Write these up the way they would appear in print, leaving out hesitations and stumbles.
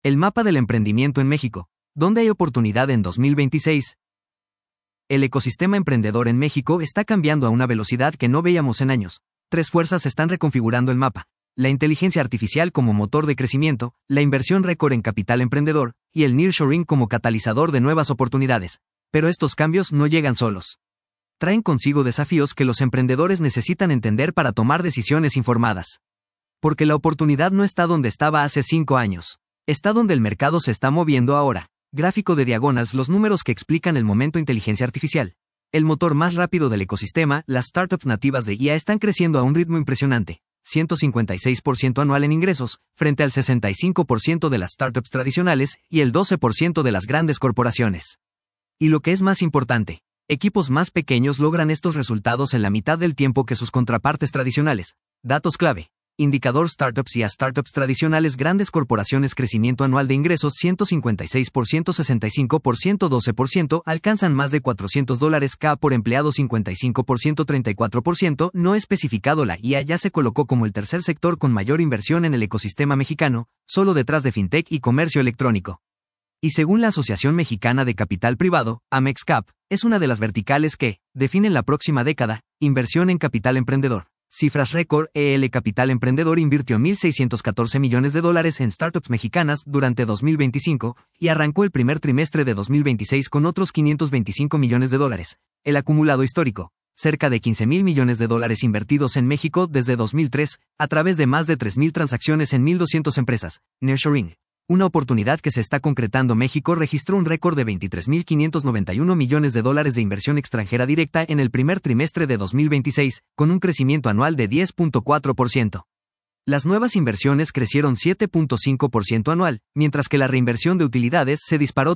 El mapa del emprendimiento en México. ¿Dónde hay oportunidad en 2026? El ecosistema emprendedor en México está cambiando a una velocidad que no veíamos en años. Tres fuerzas están reconfigurando el mapa: la inteligencia artificial como motor de crecimiento, la inversión récord en capital emprendedor, y el nearshoring como catalizador de nuevas oportunidades. Pero estos cambios no llegan solos. Traen consigo desafíos que los emprendedores necesitan entender para tomar decisiones informadas. Porque la oportunidad no está donde estaba hace 5 años. Está donde el mercado se está moviendo ahora. Gráfico de diagonals: los números que explican el momento inteligencia artificial. El motor más rápido del ecosistema, las startups nativas de IA están creciendo a un ritmo impresionante. 156% anual en ingresos, frente al 65% de las startups tradicionales y el 12% de las grandes corporaciones. Y lo que es más importante, equipos más pequeños logran estos resultados en la mitad del tiempo que sus contrapartes tradicionales. Datos clave. Indicador startups y a startups tradicionales: grandes corporaciones, crecimiento anual de ingresos 156%, 65%, 12%, alcanzan más de $400 K por empleado, 55%, 34%, no especificado. La IA ya se colocó como el tercer sector con mayor inversión en el ecosistema mexicano, solo detrás de fintech y comercio electrónico. Y según la Asociación Mexicana de Capital Privado, AMEXCAP, es una de las verticales que definen la próxima década: inversión en capital emprendedor. Cifras récord: EL Capital Emprendedor invirtió $1,614 millones en startups mexicanas durante 2025 y arrancó el primer trimestre de 2026 con otros $525 millones. El acumulado histórico: cerca de $15,000 millones invertidos en México desde 2003, a través de más de 3,000 transacciones en 1,200 empresas. Nearshoring. Una oportunidad que se está concretando. México registró un récord de $23,591 millones de inversión extranjera directa en el primer trimestre de 2026, con un crecimiento anual de 10.4%. Las nuevas inversiones crecieron 7.5% anual, mientras que la reinversión de utilidades se disparó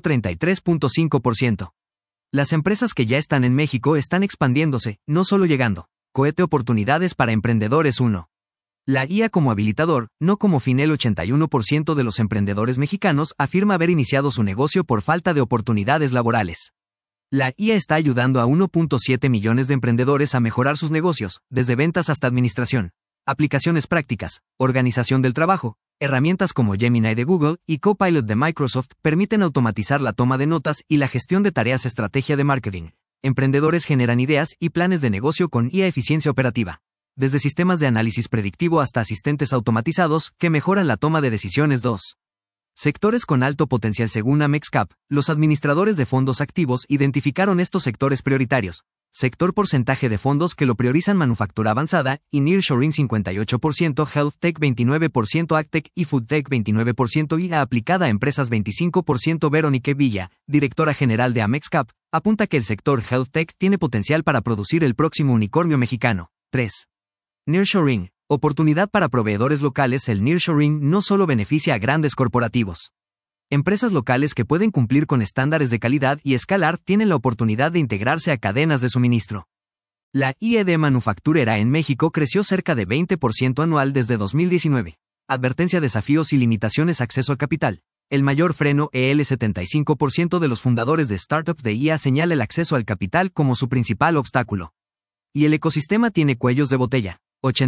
33.5%. Las empresas que ya están en México están expandiéndose, no solo llegando. Cohete Oportunidades para Emprendedores 1. La IA como habilitador, no como fin. El 81% de los emprendedores mexicanos afirma haber iniciado su negocio por falta de oportunidades laborales. La IA está ayudando a 1.7 millones de emprendedores a mejorar sus negocios, desde ventas hasta administración. Aplicaciones prácticas, organización del trabajo, herramientas como Gemini de Google y Copilot de Microsoft permiten automatizar la toma de notas y la gestión de tareas. Estrategia de marketing. Emprendedores generan ideas y planes de negocio con IA. Eficiencia operativa. Desde sistemas de análisis predictivo hasta asistentes automatizados que mejoran la toma de decisiones. 2. Sectores con alto potencial. Según AMEXCAP, los administradores de fondos activos identificaron estos sectores prioritarios. Sector porcentaje de fondos que lo priorizan: manufactura avanzada y nearshoring 58%, health tech 29%, agtech y foodtech 29%, IA aplicada a empresas 25%. Verónica Villa, directora general de AMEXCAP, apunta que el sector health tech tiene potencial para producir el próximo unicornio mexicano. 3. Nearshoring, oportunidad para proveedores locales. El nearshoring no solo beneficia a grandes corporativos. Empresas locales que pueden cumplir con estándares de calidad y escalar tienen la oportunidad de integrarse a cadenas de suministro. La IED manufacturera en México creció cerca de 20% anual desde 2019. Advertencia: desafíos y limitaciones. Acceso al capital. El mayor freno. El 75% de los fundadores de startups de IA señala el acceso al capital como su principal obstáculo. Y el ecosistema tiene cuellos de botella.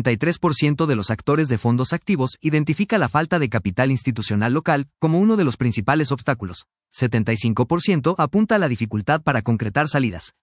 83% de los actores de fondos activos identifica la falta de capital institucional local como uno de los principales obstáculos. 75% apunta a la dificultad para concretar salidas.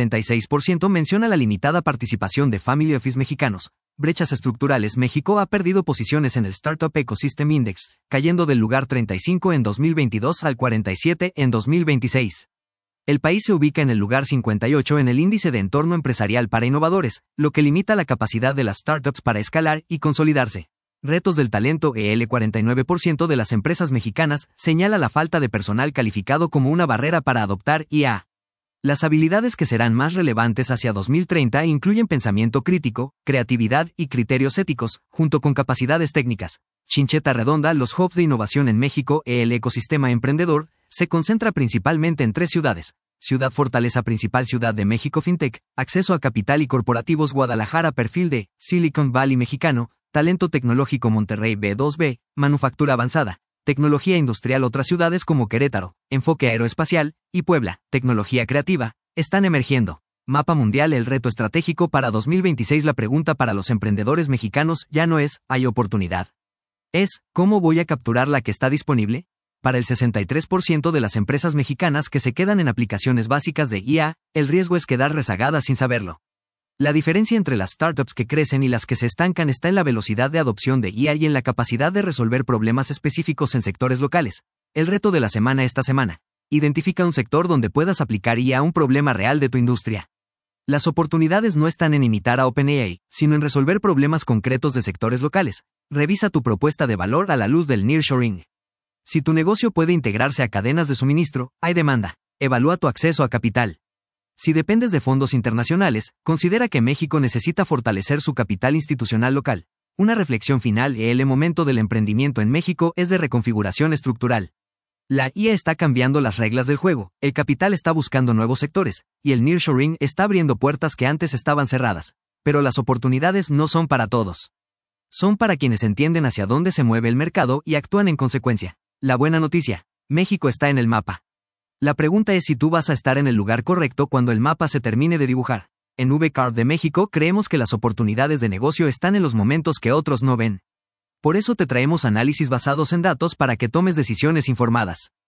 46% menciona la limitada participación de family office mexicanos. Brechas estructurales. México ha perdido posiciones en el Startup Ecosystem Index, cayendo del lugar 35 en 2022 al 47 en 2026. El país se ubica en el lugar 58 en el índice de entorno empresarial para innovadores, lo que limita la capacidad de las startups para escalar y consolidarse. Retos del talento. El 49% de las empresas mexicanas señala la falta de personal calificado como una barrera para adoptar IA. Las habilidades que serán más relevantes hacia 2030 incluyen pensamiento crítico, creatividad y criterios éticos, junto con capacidades técnicas. Chincheta redonda. Los hubs de innovación en México. El ecosistema emprendedor se concentra principalmente en 3 ciudades. Ciudad Fortaleza, principal ciudad de México fintech, acceso a capital y corporativos. Guadalajara, perfil de Silicon Valley mexicano, talento tecnológico. Monterrey, B2B, manufactura avanzada, tecnología industrial. Otras ciudades como Querétaro, enfoque aeroespacial, y Puebla, tecnología creativa, están emergiendo. Mapa mundial. El reto estratégico para 2026. La pregunta para los emprendedores mexicanos ya no es ¿hay oportunidad? Es ¿cómo voy a capturar la que está disponible? Para el 63% de las empresas mexicanas que se quedan en aplicaciones básicas de IA, el riesgo es quedar rezagadas sin saberlo. La diferencia entre las startups que crecen y las que se estancan está en la velocidad de adopción de IA y en la capacidad de resolver problemas específicos en sectores locales. El reto de la semana esta semana. Identifica un sector donde puedas aplicar IA a un problema real de tu industria. Las oportunidades no están en imitar a OpenAI, sino en resolver problemas concretos de sectores locales. Revisa tu propuesta de valor a la luz del nearshoring. Si tu negocio puede integrarse a cadenas de suministro, hay demanda. Evalúa tu acceso a capital. Si dependes de fondos internacionales, considera que México necesita fortalecer su capital institucional local. Una reflexión final: el momento del emprendimiento en México es de reconfiguración estructural. La IA está cambiando las reglas del juego, el capital está buscando nuevos sectores, y el nearshoring está abriendo puertas que antes estaban cerradas. Pero las oportunidades no son para todos. Son para quienes entienden hacia dónde se mueve el mercado y actúan en consecuencia. La buena noticia: México está en el mapa. La pregunta es si tú vas a estar en el lugar correcto cuando el mapa se termine de dibujar. En VCard de México creemos que las oportunidades de negocio están en los momentos que otros no ven. Por eso te traemos análisis basados en datos para que tomes decisiones informadas.